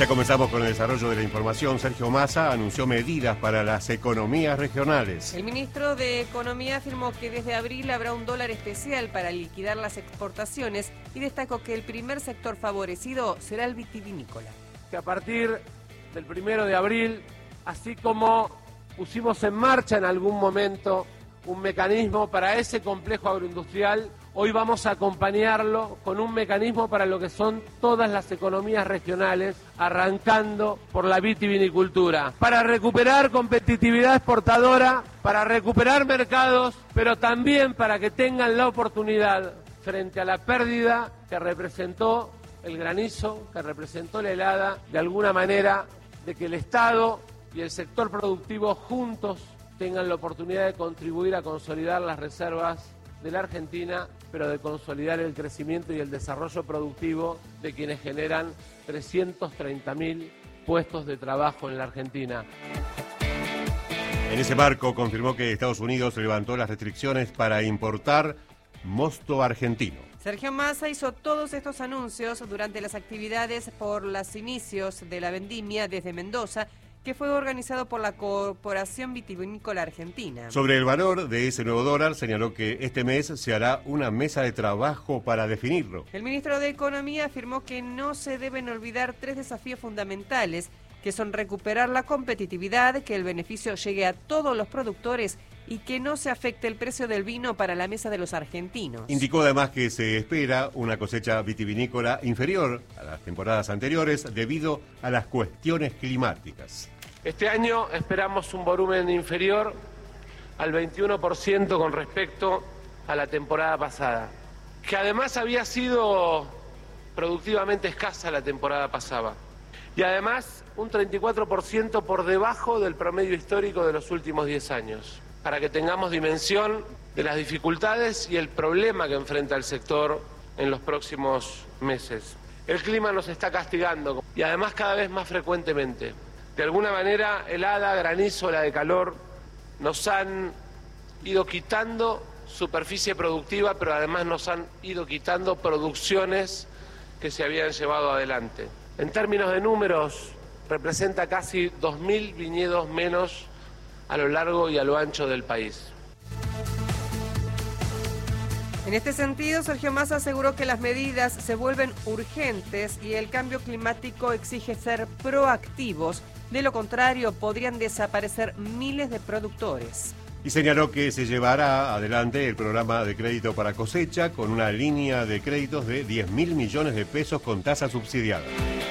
Ya comenzamos con el desarrollo de la información. Sergio Massa anunció medidas para las economías regionales. El ministro de Economía afirmó que desde abril habrá un dólar especial para liquidar las exportaciones y destacó que el primer sector favorecido será el vitivinícola. Que a partir del 1 de abril, así como pusimos en marcha en algún momento un mecanismo para ese complejo agroindustrial, hoy vamos a acompañarlo con un mecanismo para lo que son todas las economías regionales, arrancando por la vitivinicultura, para recuperar competitividad exportadora, para recuperar mercados, pero también para que tengan la oportunidad, frente a la pérdida que representó el granizo, que representó la helada, de alguna manera, de que el Estado y el sector productivo juntos tengan la oportunidad de contribuir a consolidar las reservas de la Argentina, pero de consolidar el crecimiento y el desarrollo productivo de quienes generan 330.000 puestos de trabajo en la Argentina. En ese marco confirmó que Estados Unidos levantó las restricciones para importar mosto argentino. Sergio Massa hizo todos estos anuncios durante las actividades por los inicios de la vendimia desde Mendoza, que fue organizado por la Corporación Vitivinícola Argentina. Sobre el valor de ese nuevo dólar, señaló que este mes se hará una mesa de trabajo para definirlo. El ministro de Economía afirmó que no se deben olvidar 3 desafíos fundamentales, que son recuperar la competitividad, que el beneficio llegue a todos los productores y que no se afecte el precio del vino para la mesa de los argentinos. Indicó además que se espera una cosecha vitivinícola inferior a las temporadas anteriores debido a las cuestiones climáticas. Este año esperamos un volumen inferior al 21% con respecto a la temporada pasada, que además había sido productivamente escasa la temporada pasada, y además un 34% por debajo del promedio histórico de los últimos 10 años, para que tengamos dimensión de las dificultades y el problema que enfrenta el sector en los próximos meses. El clima nos está castigando y además cada vez más frecuentemente. De alguna manera, helada, granizo, ola de calor, nos han ido quitando superficie productiva, pero además nos han ido quitando producciones que se habían llevado adelante. En términos de números, representa casi 2.000 viñedos menos a lo largo y a lo ancho del país. En este sentido, Sergio Massa aseguró que las medidas se vuelven urgentes y el cambio climático exige ser proactivos. De lo contrario, podrían desaparecer miles de productores. Y señaló que se llevará adelante el programa de crédito para cosecha con una línea de créditos de 10.000 millones de pesos con tasa subsidiada.